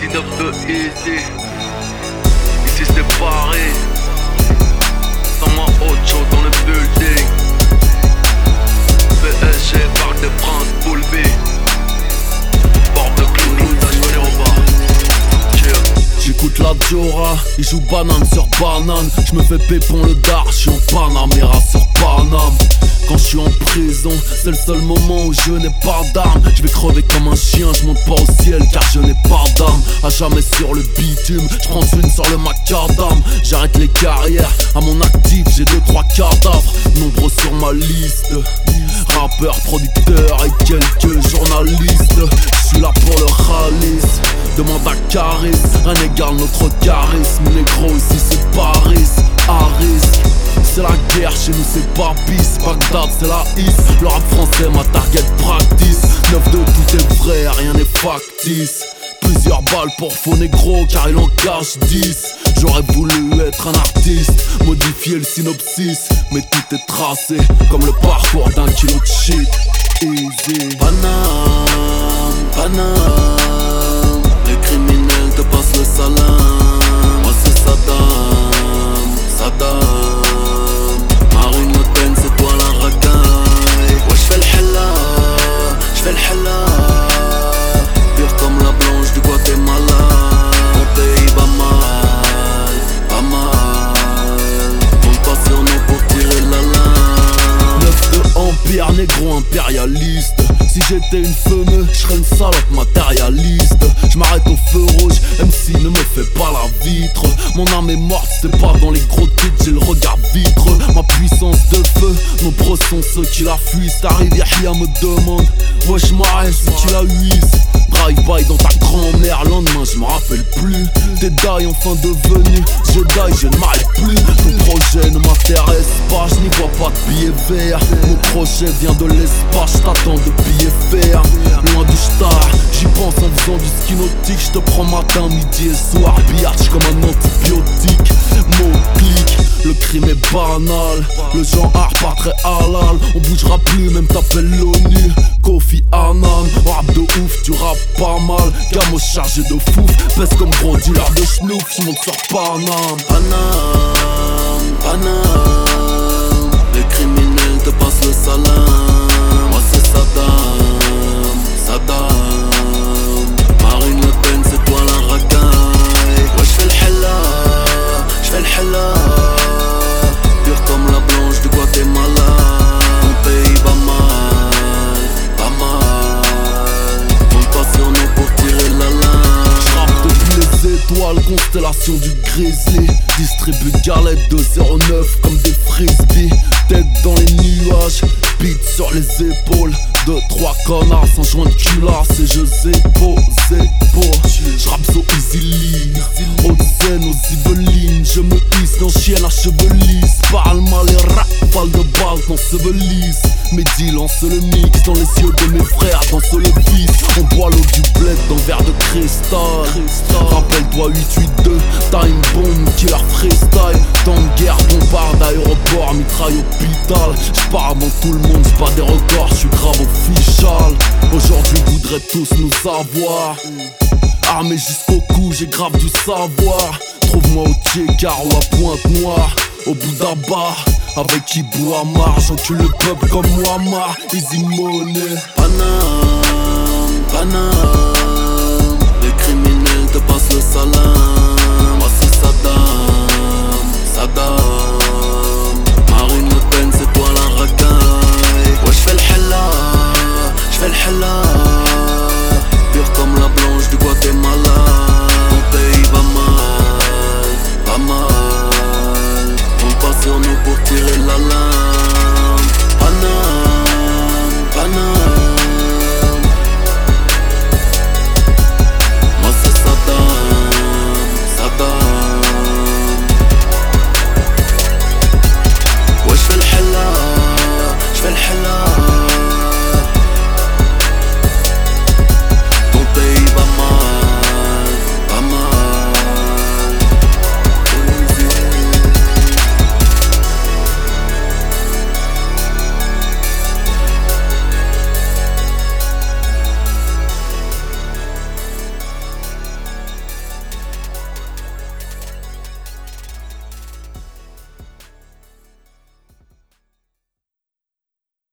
Easy 9 de Easy. Ici c'est Paris. Sans moi Ocho dans le building. PSG, Parc des Princes, Pool B. Porte de Clou, d'acheter au bar. J'écoute la Diora, il joue banane sur banane. J'me fais pépon le dar, j'suis en Panamera sur Paname. Quand j'suis en prison, c'est le seul moment où je n'ai pas d'armes. J'vais crever comme un chien, j'monte pas au ciel car je n'ai pas d'âme. À jamais sur le bitume, j'prends une sur le macadam. J'arrête les carrières, à mon actif j'ai 2-3 cadavres. Nombreux sur ma liste, rappeurs, producteurs et quelques journalistes. J'suis là pour le ralice, demande à Caris. Rien n'égale notre charisme, négro ici c'est Paris, Harris. C'est la guerre, chez nous c'est pas bis. Bagdad c'est la hisse, le rap français ma target practice. 9 de tout est vrai, rien n'est factice. Plusieurs balles pour faux négro car il en cache 10. J'aurais voulu être un artiste, modifier le synopsis. Mais tout est tracé, comme le parcours d'un kilo de shit. Easy. Paname, Paname. Les criminels te passent le salam. Moi c'est Saddam, Saddam. Marine Le Pen c'est toi la racaille. Ouais j'fais le hella. Pure comme la blanche du Guatemala. Mon pays va mal, pas mal. On passe sur nous pour tirer la lame. 9 de empire, négro impérialiste. Si j'étais une femeuse, j'serais une salope matérialiste. J'm'arrête au feu rouge, MC ne me fait pas la vitre. Mon âme est morte, c'est pas dans les gros titres, j'ai le regard vitreux. Ma puissance de feu, nombreux sont ceux qui la fuient. T'arrives, Yahya me demande, ouais j'm'arrête si tu la huisses. Drive-by dans ta grand-mère, lendemain je me rappelle plus. T'es die enfin devenu, je die, je ne m'arrête plus. Ton projet ne m'intéresse pas, je n'y vois pas de billets verts. Mon projet vient de l'espace, j't'attends de billets verts. Loin du star, j'y pense en faisant du ski nautique. J'te prends matin, midi et soir, biatch comme un antibiotique. Mon clic, le crime est banal. Le genre art pas très halal. On bougera plus, même t'appelles l'ONU. Kofi Annan, rap de ouf, tu rappes pas mal. Gamos chargé de fouf, pèse comme gros dealer de schnouf. J'monte sur Paname. Paname, Paname. Les criminels te passent le salam. Moi c'est Saddam, Saddam. Marine Le Pen c'est toi la racaille. Ouais j'fais le hella. Pure comme la blanche du Guatemala. Mon pays va mal, pas mal. On passe sur nous pour tirer la lame. J'rappe depuis les étoiles, constellation du grizzly. Distribue galettes de 09 comme des frisbees. Tête dans les nuages, beat sur les épaules. 2-3 connards sans joint de culasse et je zépo. J'rappe so easily, haute scène aux Yvelines. Je me hisse dans chien à cheveux lisses. Parle mal et rafale de balles t'ensevelissent. Mes deals lancent le mix dans les yeux de mes frères, danse le vice. On boit l'eau du bled dans verre de cristal. Rappelle-toi 882, time bomb, killer freestyle. Temps de guerre, bombarde, aéroport, mitraille, hôpital. J'pars avant tout le monde, j'bats des records, j'suis grave official. Aujourd'hui voudraient tous nous savoir. Armé jusqu'au cou, j'ai grave du savoir. Trouve-moi au Tchekar ou à Pointe-Noire, au bout d'un bar, avec Ibou Amar. J'encule le peuple comme Muammar, easy money. Paname, Paname. Les criminels te passent le salam.